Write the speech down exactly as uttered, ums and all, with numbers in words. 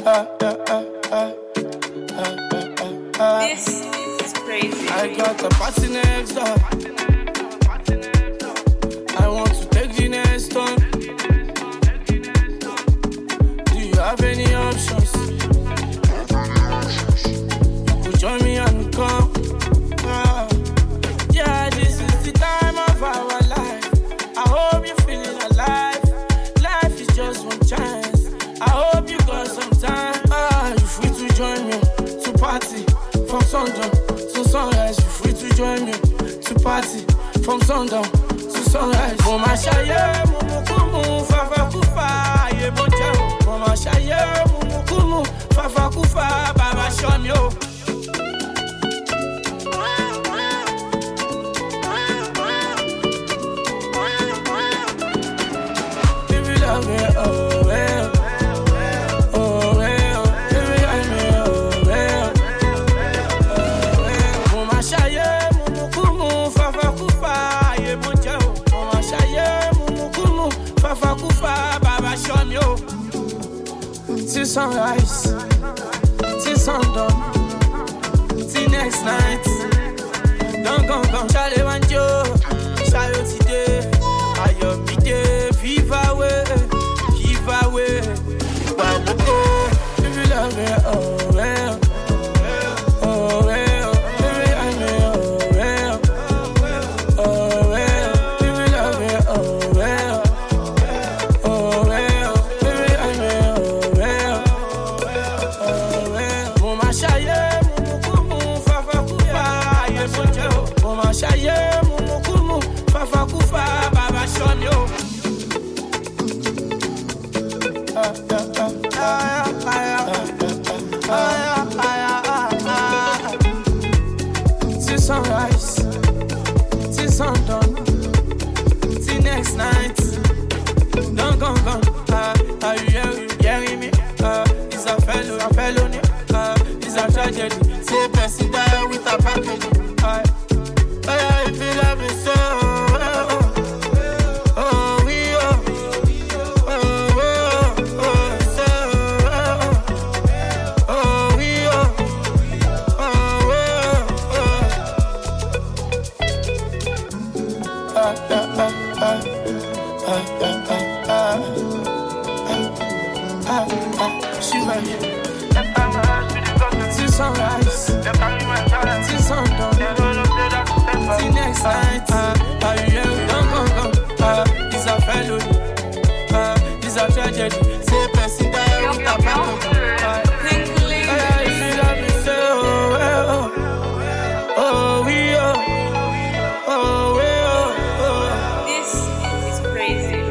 Uh, uh, uh, uh, uh, uh, uh. This is crazy. I got a party next door. I want to take the next turn. Do you have any options? You could join me and come. Uh, yeah, this is the time of our life. I hope you're feeling alive. Life is just one chance. I hope you got some time. Ah, you're free to join me to party from sundown to sunrise. You're free to join me to party from sundown to sunrise. Mama shaye mumu kumu fafa kufa ye bonja. Mama shaye mumu kumu fafa kufa baba show me oh. Baby love me oh well. Oh well, baby I me oh well. Oh well. Mama shaye mumu kumu fafa kufa ye bonja. Mama shaye mumu kumu fafa kufa baba show me oh. Till sunrise, till sundown, till next night. Don't come, come, Charlie Wanjo, Shayo today, Ayo Mide, viva away, give away, Baluko, if you love me, oh well, oh well, baby I me, oh well, oh well, if you love me, oh well, oh well, baby I me, oh well, oh well, Mama Shaye, Mumu Kumu, Fafa Kufa, ye bonjo, Mama Shaye, Mumu Kumu, Fafa Kufa, Baba Shonyo. Ah, ah, ah, ah, ah, ah, ah, ah, ah. Till sunrise, till sundown, till next night. Don't come, come. Ah, are you hearing, hearing me? Ah, it's a fellow, a felony. Ah, it's a tragedy. Say person die with a package. Ah, oh yeah, if you love me so. Oh, we oh, oh, oh, oh, so. Oh, we oh, oh, oh, oh. Ah, ah, ah, ah. Ah, ah, ah, ah. Ah, ah, Shiva. Till sunrise, till sundown, till next night. Ah, you hear me? Don't come, come. Ah, it's a felony. Ah, it's a tragedy. Say person die with a package. Ah, ah, if you love me, say oh, well, oh, oh, we oh, oh, we oh, oh. This is crazy.